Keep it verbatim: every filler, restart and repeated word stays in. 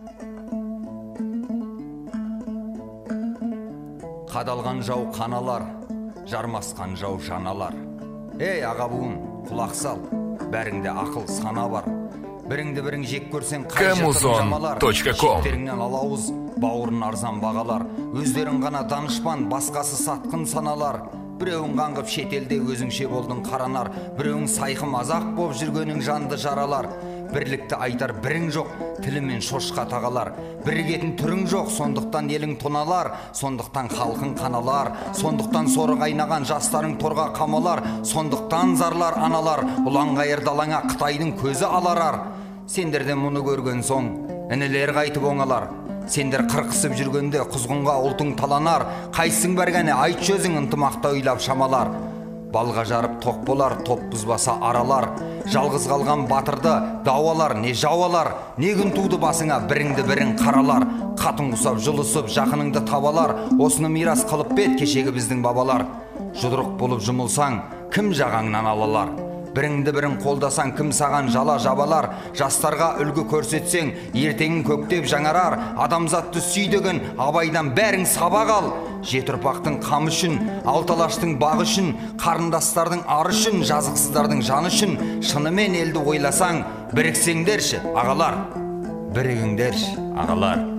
Қадалған жау қаналар, жармасқан жау жаналар. Ей аға буын, құлақ сал, бәріңде ақыл сана бар. Біріңді бірің жек көрсең камузон точка ком. Шектеріңнен алауыз, бауырын арзан бағалар. Өздерің ғана данышпан, басқасы сатқын саналар. Біреуің қаңғып шетелде өзіңше болдың қаранар. Біреуің сайқым азақ боп жүргенің жанды жаралар. Бірлікті айтар бірің жоқ, тілімен шошқа тағалар. Бірігетін түрің жоқ, сондықтан елің тоналар. Сондықтан халқың қаналар. Сондықтан соры қайнаған жастарың торға қамалар. Сондықтан зарлар аналар, ұланғайыр далаңа Қытайдың көзі аларар. Сендерден мұны көрген соң, інілер қайтып оңалар. Сендер қырқысып жүргенде құзғынға ұлтың таланар. Қайсың бәргәне айт сөзің ынтымақта ойлап шамалар. Балға жарып тоқ болар, топ бұзбаса аралар. Жалғыз қалған батырды дауалар, не жауалар. Не күн туды басыңа біріңді бірің қаралар. Қатын құсап жұлысып жақыныңды табалар. Осыны мирас қылып бет кешегі біздің бабалар. Жұдырық болып жұмылсаң, кім жағаңнан алалар. Біріңді бірің қолдасаң, кім саған жала жабалар. Жастарға үлгі көрсетсең, ертеңін көктеп жаңарар. Адамзатты сүйдеген абайдан бәрің сабақ ал. Жеті ұрпақтың қамы үшін, алталаштың бағы үшін, қарындастардың ары үшін, жазықсыздардың жаны үшін. Шынымен елді ойласаң, біріксеңдерші, ағалар. Бірігіңдерші, ағалар.